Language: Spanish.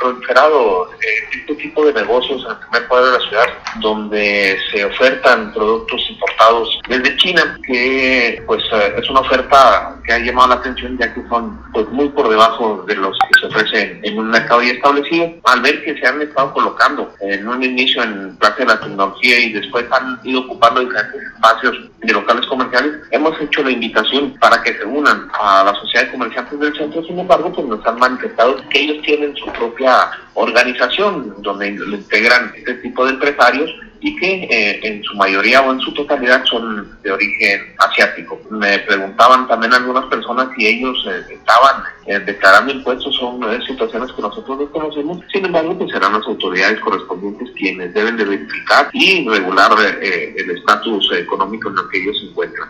proliferado este tipo de negocios en el primer cuadro de la ciudad, donde se ofertan productos importados desde China, que pues es una oferta que ha llamado la atención, ya que son pues muy por debajo de los que se ofrecen en un mercado ya establecido. Al ver que se han estado colocando en un inicio en Plaza de la Tecnología y después han ido ocupando diferentes espacios de locales comerciales, hemos hecho la invitación para que se unan a la Sociedad de Comerciantes del Centro. Sin embargo, pues nos han manifestado que ellos tienen su propia organización donde le integran este tipo de empresarios y que en su mayoría o en su totalidad son de origen asiático. Me preguntaban también algunas personas si ellos estaban declarando impuestos. Son situaciones que nosotros desconocemos. Sin embargo, pues serán las autoridades correspondientes quienes deben de verificar y regular el estatus económico en el que ellos se encuentran.